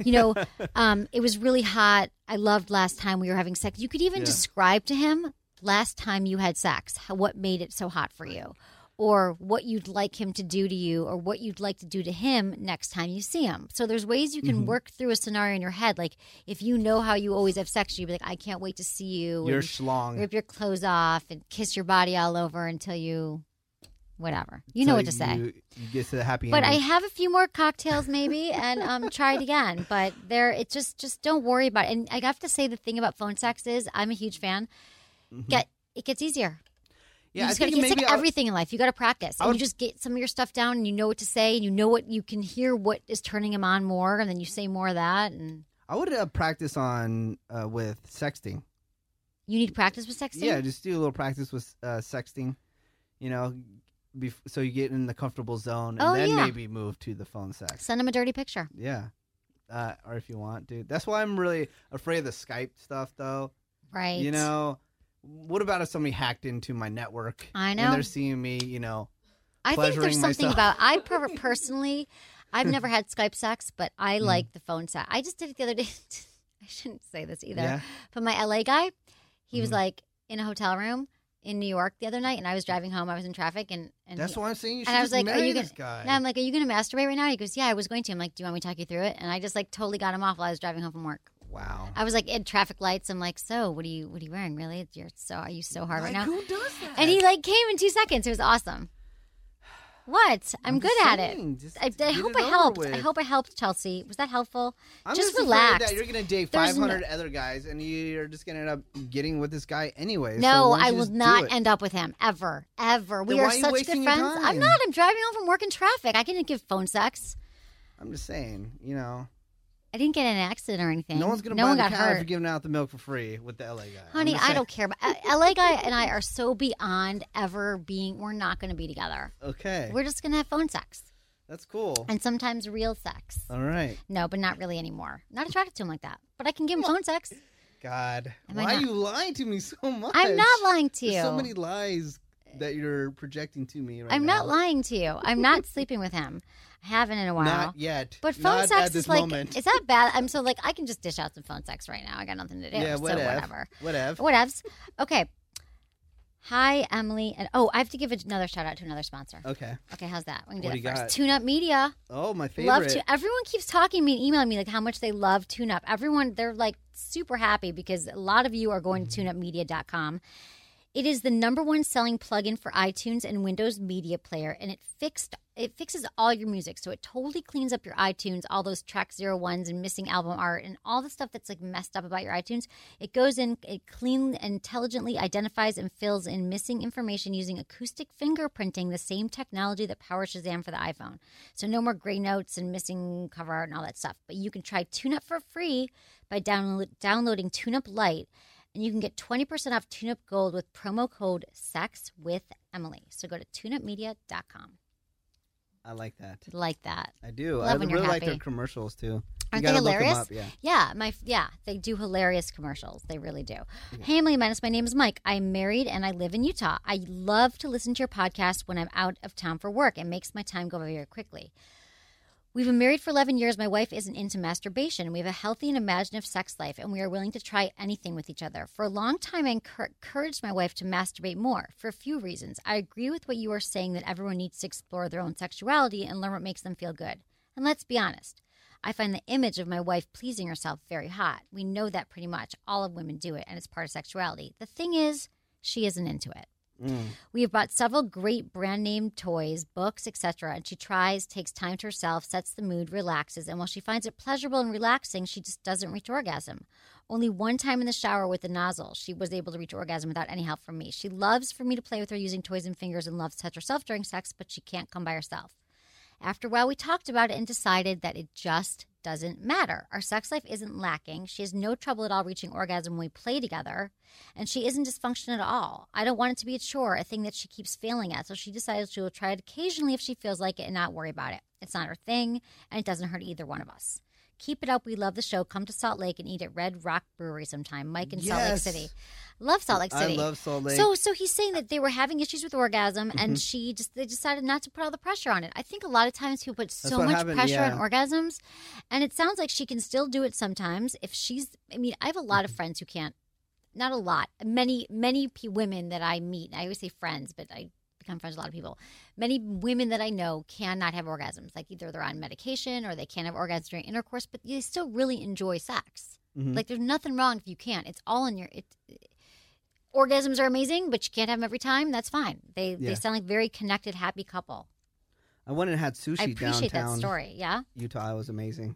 S1: It was really hot. I loved last time we were having sex. You could even describe to him last time you had sex, what made it so hot for you, or what you'd like him to do to you, or what you'd like to do to him next time you see him. So there's ways you can work through a scenario in your head. Like if you know how you always have sex, you'd be like, I can't wait to see you.
S7: Your schlong.
S1: Rip your clothes off and kiss your body all over until you... whatever. You know what to say.
S7: You get to the happy
S1: ending.
S7: But
S1: I have a few more cocktails maybe and try it again. But just don't worry about it. And I have to say the thing about phone sex is I'm a huge fan. Mm-hmm. It gets easier.
S7: Yeah,
S1: it's like everything in life. You got to practice. And you just get some of your stuff down and you know what to say and you can hear what is turning him on more, and then you say more of that. And
S7: I would practice on with sexting.
S1: You need practice with sexting?
S7: Yeah, just do a little practice with sexting. So you get in the comfortable zone, and then maybe move to the phone sex.
S1: Send him a dirty picture.
S7: Yeah. Or if you want, dude. That's why I'm really afraid of the Skype stuff, though.
S1: Right.
S7: What about if somebody hacked into my network?
S1: I know.
S7: And they're seeing me,
S1: I think there's something about... personally, I've never had Skype sex, but I like the phone sex. I just did it the other day. I shouldn't say this either. Yeah. But my LA guy, he was in a hotel room in New York the other night, and I was driving home. I was in traffic, and
S7: that's why I'm saying you should
S1: and I was like,
S7: marry this guy.
S1: And I'm like, are you going to masturbate right now? He goes, yeah, I was going to. I'm like, do you want me to talk you through it? And I just totally got him off while I was driving home from work.
S7: Wow.
S1: I was like in traffic lights. I'm like, so what are you wearing? Really? Are you so hard right now?
S7: Who does that?
S1: And he like came in 2 seconds. It was awesome. What? I'm good at it. I hope I helped. I hope I helped, Chelsea. Was that helpful?
S7: I'm
S1: just
S7: relax.
S1: relax.
S7: That you're gonna date 500 other guys, and you're just gonna end up getting with this guy anyway.
S1: No,
S7: so
S1: I will not end up with him ever. We are such good friends. I'm not. I'm driving home from work in traffic. I can't give phone sex.
S7: I'm just saying, you know.
S1: I didn't get in an accident or anything.
S7: No one's going to buy the cow for giving out the milk for free with the LA guy.
S1: Honey, I don't care. LA guy and I are so beyond ever being, we're not going to be together.
S7: Okay.
S1: We're just going to have phone sex.
S7: That's cool.
S1: And sometimes real sex.
S7: All right.
S1: No, but not really anymore. Not attracted to him like that. But I can give him phone sex.
S7: God. Why are you lying to me so much?
S1: I'm not lying to you.
S7: There's so many lies that you're projecting to me right now.
S1: I'm not lying to you. I'm not sleeping with him. I haven't in a while.
S7: Not yet.
S1: But phone
S7: not
S1: sex
S7: is
S1: like,
S7: moment.
S1: Is that bad? I'm so like, I can just dish out some phone sex right now. I got nothing to do.
S7: Yeah,
S1: whatever.
S7: Whatever.
S1: Whatevs. Okay. Hi, Emily. And I have to give another shout out to another sponsor.
S7: Okay.
S1: Okay, how's that? We can
S7: What
S1: do
S7: you
S1: that first.
S7: got?
S1: Tune Up Media.
S7: Oh, my favorite.
S1: Everyone keeps talking to me and emailing me like how much they love Tune Up. Everyone, they're like super happy because a lot of you are going to tuneupmedia.com. It is the #1 selling plugin for iTunes and Windows Media Player, and it fixes all your music. So it totally cleans up your iTunes, all those track 01s and missing album art and all the stuff that's like messed up about your iTunes. It goes in, it clean and intelligently identifies and fills in missing information using acoustic fingerprinting, the same technology that powers Shazam for the iPhone. So no more gray notes and missing cover art and all that stuff. But you can try TuneUp for free by downloading TuneUp Lite. And you can get 20% off TuneUp Gold with promo code SEXWithEmily. So go to tuneupmedia.com.
S7: I like that.
S1: Like that.
S7: I do.
S1: Love
S7: I
S1: when you're
S7: really like
S1: happy.
S7: their commercials too.
S1: Aren't
S7: you
S1: they
S7: gotta look 'em
S1: hilarious?
S7: up, yeah.
S1: Yeah, they do hilarious commercials. They really do. Yeah. Hey, Emily Menace, my name is Mike. I'm married and I live in Utah. I love to listen to your podcast when I'm out of town for work. It makes my time go very quickly. We've been married for 11 years. My wife isn't into masturbation. We have a healthy and imaginative sex life, and we are willing to try anything with each other. For a long time, I encouraged my wife to masturbate more for a few reasons. I agree with what you are saying that everyone needs to explore their own sexuality and learn what makes them feel good. And let's be honest. I find the image of my wife pleasing herself very hot. We know that pretty much. All of women do it, and it's part of sexuality. The thing is, she isn't into it. We have bought several great brand name toys, books, etc. And she tries, takes time to herself, sets the mood, relaxes. And while she finds it pleasurable and relaxing, she just doesn't reach orgasm. Only one time in the shower with the nozzle, she was able to reach orgasm without any help from me. She loves for me to play with her using toys and fingers and loves to touch herself during sex, but she can't come by herself. After a while, we talked about it and decided that it just doesn't matter. Our sex life isn't lacking. She has no trouble at all reaching orgasm when we play together, and she isn't dysfunctional at all. I don't want it to be a chore, a thing that she keeps failing at, so she decided she will try it occasionally if she feels like it and not worry about it. It's not her thing, and it doesn't hurt either one of us. Keep it up. We love the show. Come to Salt Lake and eat at Red Rock Brewery sometime. Mike in Salt Lake City. Love Salt Lake City.
S7: I love Salt Lake.
S1: So he's saying that they were having issues with orgasm, and they decided not to put all the pressure on it. I think a lot of times people put so much pressure on orgasms, and it sounds like she can still do it sometimes. If she's, I mean, I have a lot of friends who can't. Not a lot. Many women that I meet. I always say friends, but I become friends with a lot of people. Many women that I know cannot have orgasms. Like either they're on medication or they can't have orgasms during intercourse, but they still really enjoy sex. Like there's nothing wrong if you can't. It's all in your. Orgasms are amazing, but you can't have them every time. That's fine. They sound like very connected, happy couple.
S7: I went and had sushi downtown.
S1: I appreciate that story. Yeah,
S7: Utah was amazing.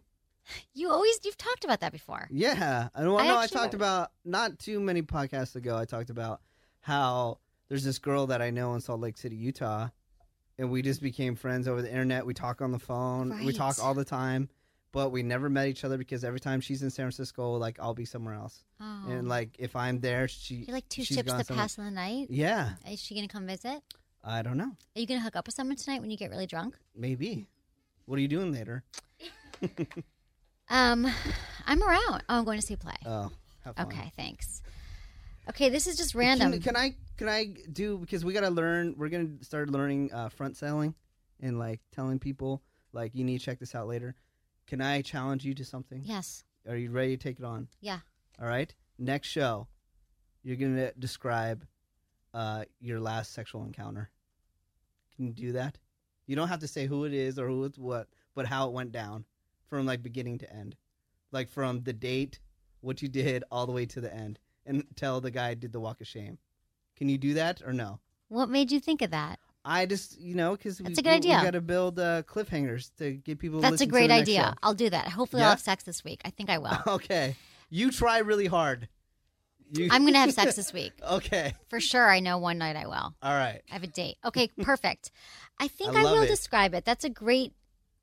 S1: You've talked about that before.
S7: Yeah, I talked about not too many podcasts ago. I talked about how there's this girl that I know in Salt Lake City, Utah, and we just became friends over the internet. We talk on the phone.
S1: Right.
S7: We talk all the time, but we never met each other because every time she's in San Francisco, like I'll be somewhere else.
S1: Oh.
S7: And like if I'm there,
S1: You're like two ships that pass in the night.
S7: Yeah.
S1: Is she gonna come visit?
S7: I don't know.
S1: Are you gonna hook up with someone tonight when you get really drunk?
S7: Maybe. What are you doing later?
S1: I'm around. Oh, I'm going to see a play.
S7: Oh, have fun.
S1: Okay, thanks. Okay, this is just random.
S7: Can I do, because we got to learn, we're going to start learning front selling and like telling people like you need to check this out later. Can I challenge you to something?
S1: Yes.
S7: Are you ready to take it on?
S1: Yeah.
S7: All right. Next show, you're going to describe your last sexual encounter. Can you do that? You don't have to say who it is or who it's what, but how it went down from like beginning to end. Like from the date what you did all the way to the end and tell the guy did the walk of shame. Can you do that or no?
S1: What made you think of that?
S7: I just, because
S1: That's a good idea.
S7: We got to build cliffhangers to get people to
S1: That's
S7: listen
S1: a great
S7: to the next
S1: idea.
S7: show.
S1: I'll do that. Hopefully I'll have sex this week. I think I will.
S7: Okay. You try really hard.
S1: I'm going to have sex this week.
S7: Okay.
S1: For sure. I know one night I will.
S7: All right.
S1: I have a date. Okay, perfect. I think
S7: I
S1: I
S7: love
S1: will
S7: it.
S1: describe it. That's a great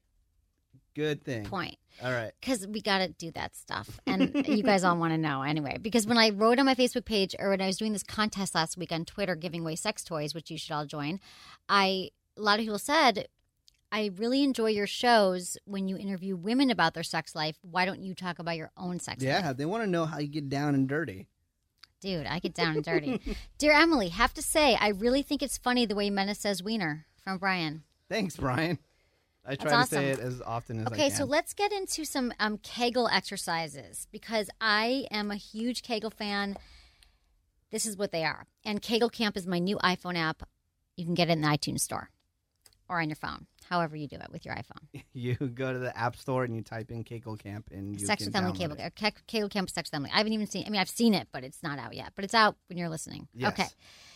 S7: Good thing.
S1: point.
S7: All right.
S1: Because we got to do that stuff. And you guys all want to know anyway. Because when I wrote on my Facebook page, or when I was doing this contest last week on Twitter giving away sex toys, which you should all join, a lot of people said, I really enjoy your shows when you interview women about their sex life. Why don't you talk about your own sex life?
S7: Yeah, they want to know how you get down and dirty.
S1: Dude, I get down and dirty. Dear Emily, have to say, I really think it's funny the way Menace says wiener from Brian.
S7: Thanks, Brian. I try
S1: That's
S7: to say it
S1: awesome.
S7: as often as I can.
S1: Okay, so let's get into some Kegel exercises because I am a huge Kegel fan. This is what they are. And Kegel Camp is my new iPhone app. You can get it in the iTunes store or on your phone, however you do it with your iPhone.
S7: You go to the App Store and you type in Kegel Camp and you
S1: Sex
S7: can
S1: with Emily
S7: download
S1: Kegel.
S7: it.
S1: Kegel Camp Sex with Emily. I haven't even seen I've seen it, but it's not out yet. But it's out when you're listening.
S7: Yes.
S1: Okay.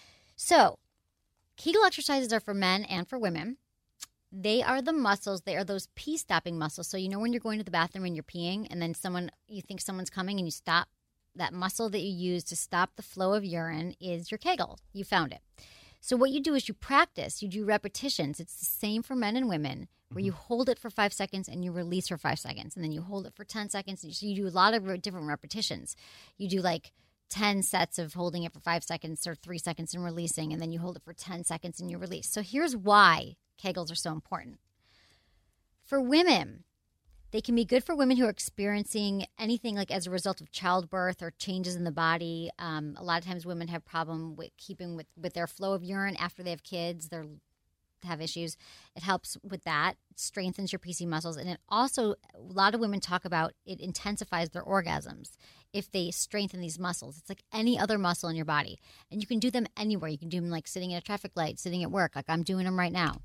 S1: So Kegel exercises are for men and for women. They are the muscles. They are those pee-stopping muscles. So when you're going to the bathroom and you're peeing and then you think someone's coming and you stop, that muscle that you use to stop the flow of urine is your Kegel. You found it. So what you do is you practice. You do repetitions. It's the same for men and women where you hold it for 5 seconds and you release for 5 seconds. And then you hold it for 10 seconds. So you do a lot of different repetitions. You do like 10 sets of holding it for 5 seconds or 3 seconds and releasing. And then you hold it for 10 seconds and you release. So here's why Kegels are so important. For women, they can be good for women who are experiencing anything like as a result of childbirth or changes in the body. A lot of times women have problem with keeping with their flow of urine after they have kids. They have issues. It helps with that. It strengthens your PC muscles. And it also, a lot of women talk about it intensifies their orgasms if they strengthen these muscles. It's like any other muscle in your body. And you can do them anywhere. You can do them like sitting at a traffic light, sitting at work, like I'm doing them right now.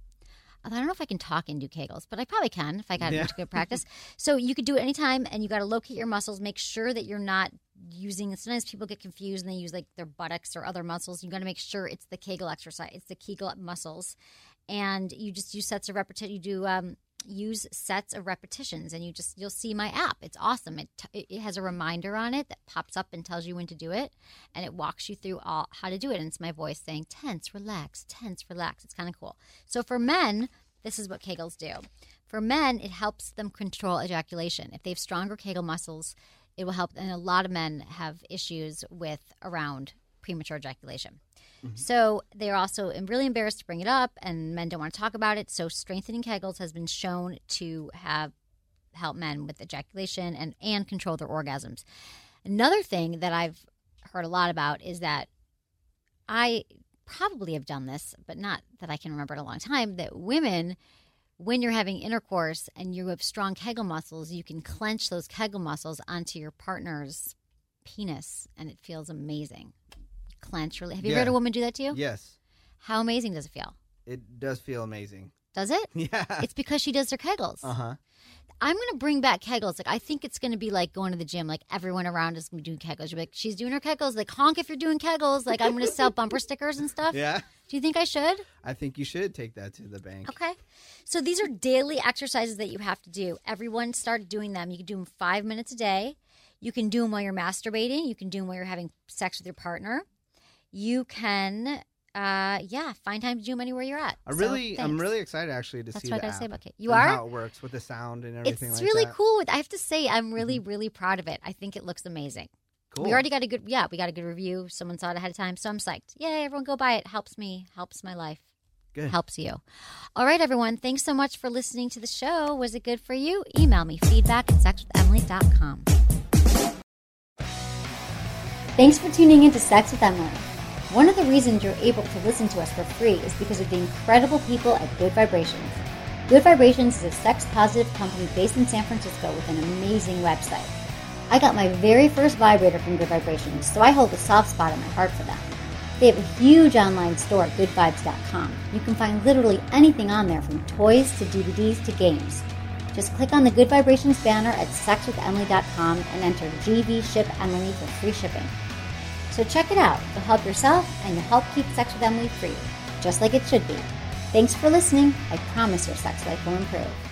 S1: I don't know if I can talk and do Kegels, but I probably can if I got into good practice. So you could do it anytime, and you got to locate your muscles. Make sure that you're not using – sometimes people get confused and they use like their buttocks or other muscles. You got to make sure it's the Kegel exercise. It's the Kegel muscles. And you just use sets of repetition. You do use sets of repetitions, and you'll see my app. It's awesome. It has a reminder on it that pops up and tells you when to do it, and it walks you through how to do it. And it's my voice saying, tense, relax, tense, relax. It's kind of cool. So for men, this is what Kegels do. For men, it helps them control ejaculation. If they have stronger Kegel muscles, it will help. And a lot of men have issues around premature ejaculation. Mm-hmm. So they're also really embarrassed to bring it up, and men don't want to talk about it. So strengthening Kegels has been shown to help men with ejaculation and control their orgasms. Another thing that I've heard a lot about is that I probably have done this, but not that I can remember in a long time, that women, when you're having intercourse and you have strong Kegel muscles, you can clench those Kegel muscles onto your partner's penis, and it feels amazing. Clench. Have you heard a woman do that to you?
S7: Yes.
S1: How amazing does it feel?
S7: It does feel amazing.
S1: Does it?
S7: Yeah.
S1: It's because she does their Kegels.
S7: Uh-huh.
S1: I'm going to bring back Kegels. Like, I think it's going to be like going to the gym. Like, everyone around is going to be doing Kegels. You're like, she's doing her Kegels. Like, honk if you're doing Kegels. Like, I'm going to sell bumper stickers and stuff.
S7: Yeah.
S1: Do you think I should?
S7: I think you should take that to the bank.
S1: Okay. So these are daily exercises that you have to do. Everyone start doing them. You can do them 5 minutes a day. You can do them while you're masturbating. You can do them while you're having sex with your partner. You can, find time to do them anywhere you're at.
S7: I'm really excited actually to see
S1: what I
S7: the
S1: gotta say
S7: app
S1: about it. You
S7: and
S1: are?
S7: how it works with the sound and everything
S1: it's
S7: like
S1: really
S7: that.
S1: cool. I have to say, I'm really, really proud of it. I think it looks amazing.
S7: Cool.
S1: We already got a good review. Someone saw it ahead of time, so I'm psyched. Yay, everyone go buy it. Helps me, helps my life.
S7: Good.
S1: Helps you. All right, everyone. Thanks so much for listening to the show. Was it good for you? Email me, feedback@sexwithemily.com. Thanks for tuning in to Sex with Emily. One of the reasons you're able to listen to us for free is because of the incredible people at Good Vibrations. Good Vibrations is a sex-positive company based in San Francisco with an amazing website. I got my very first vibrator from Good Vibrations, so I hold a soft spot in my heart for them. They have a huge online store at goodvibes.com. You can find literally anything on there from toys to DVDs to games. Just click on the Good Vibrations banner at sexwithemily.com and enter GVShipEmily for free shipping. So check it out. You'll help yourself and you'll help keep Sex with Emily free, just like it should be. Thanks for listening. I promise your sex life will improve.